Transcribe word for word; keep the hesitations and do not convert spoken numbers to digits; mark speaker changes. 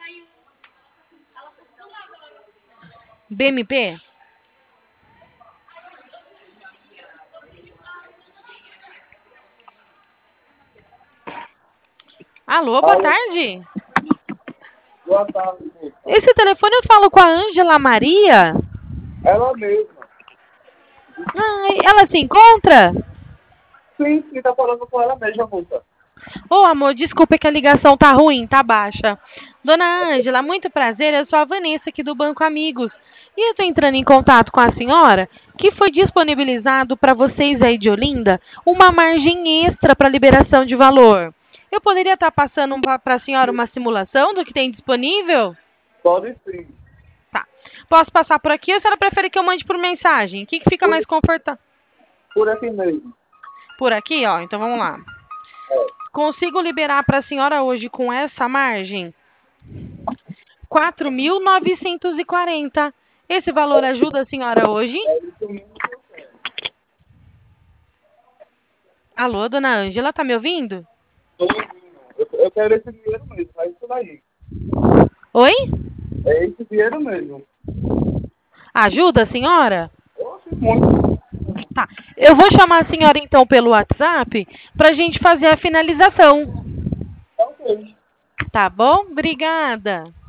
Speaker 1: B M P? Alô, boa
Speaker 2: Alô,
Speaker 1: tarde.
Speaker 2: boa tarde, moça.
Speaker 1: Esse telefone eu falo com a Ângela Maria?
Speaker 2: Ela mesma.
Speaker 1: Ai, ela se encontra?
Speaker 2: Sim, sim, tá falando com ela mesma, moça.
Speaker 1: Ô, amor, desculpa que a ligação tá ruim, tá baixa. Dona Ângela, muito prazer, eu sou a Vanessa aqui do Banco Amigos. E eu tô entrando em contato com a senhora que foi disponibilizado para vocês aí de Olinda uma margem extra para liberação de valor. Eu poderia estar passando para a senhora uma simulação do que tem disponível?
Speaker 2: Pode sim.
Speaker 1: Tá. Posso passar por aqui ou a senhora prefere que eu mande por mensagem? O que, que fica
Speaker 2: Por,
Speaker 1: mais confortável?
Speaker 2: por aqui mesmo.
Speaker 1: Por aqui, ó. Então vamos lá.
Speaker 2: É.
Speaker 1: Consigo liberar para a senhora hoje com essa margem quatro mil novecentos e quarenta. Esse valor ajuda a senhora hoje?
Speaker 2: É isso mesmo que eu quero.
Speaker 1: Alô, dona Ângela, tá me ouvindo?
Speaker 2: Tô ouvindo. Eu, eu quero esse dinheiro mesmo, é isso daí.
Speaker 1: Oi?
Speaker 2: É esse dinheiro mesmo.
Speaker 1: Ajuda a senhora?
Speaker 2: Oxe, muito.
Speaker 1: Tá. Eu vou chamar a senhora então pelo WhatsApp pra gente fazer a finalização.
Speaker 2: Ok.
Speaker 1: Tá bom? Obrigada.